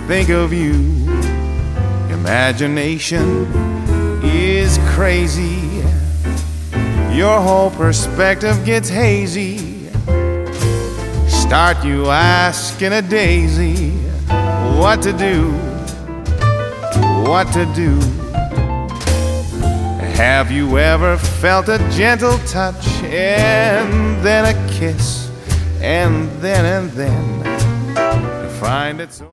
think of you. Imagination is crazy. Your whole perspective gets hazy. Start you asking a daisy what to do, what to do. Have you ever felt a gentle touch and then a kiss and then you find it so